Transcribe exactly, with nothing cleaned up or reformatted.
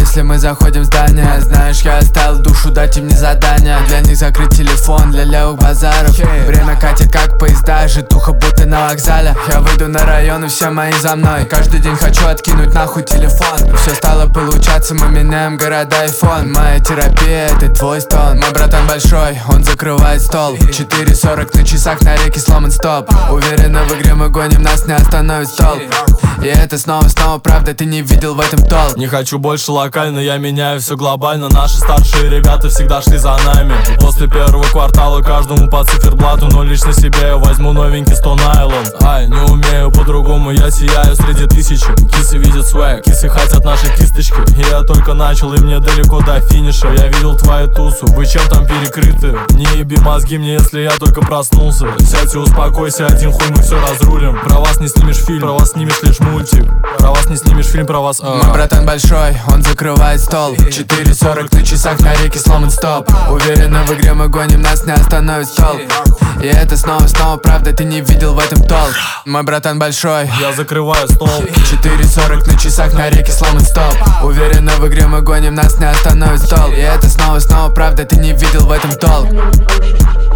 если мы заходим в здание. Знаешь, я оставил душу, дать им не задание. Для них закрыть телефон, для левых базаров. Время катит как поезда, житуха будто на вокзале. Я выйду на район и все мои за мной. Каждый день хочу откинуть нахуй телефон. Все стало получаться, мы меняем города и фон. Моя терапия, это твой стон. Мой братан большой, он закрывает стол. Четыре сорок на часах, на реке сломан стоп. Уверенно в игре мы гоним, нас не остановит стол. И это снова-снова правда, ты не видел в этом толк. Не хочу больше локально, я меняю все глобально. Наши старшие ребята всегда шли за нами. После первого квартала каждому по циферблату. Но лично себе я возьму новенький сто найлон. Ай, не умею по-другому, я сияю среди тысячи. Кисы видят свэг, кисы хотят наши кисточки. И я только начал, и мне далеко до финиша. Я видел твою тусу, вы чем там перекрыты? Не еби мозги мне, если я только проснулся. Сядь и успокойся, один хуй мы все разрулим. Про вас не снимешь фильм, про вас снимешь лишь мультик. Про вас не снимешь фильм, про вас а. Мой братан большой, он закрывает стол. Четыре сорок на часах, на реке сломан стоп. Уверенно в игре мы гоним, нас не остановит стол. И это снова-снова правда, ты не видел в этом толк. Мой братан большой, я закрываю стол. Четыре сорок на часах, на реке сломан стоп. Уверенно в игре мы гоним, нас не остановит стол. И это снова-снова правда, ты не видел в этом толк.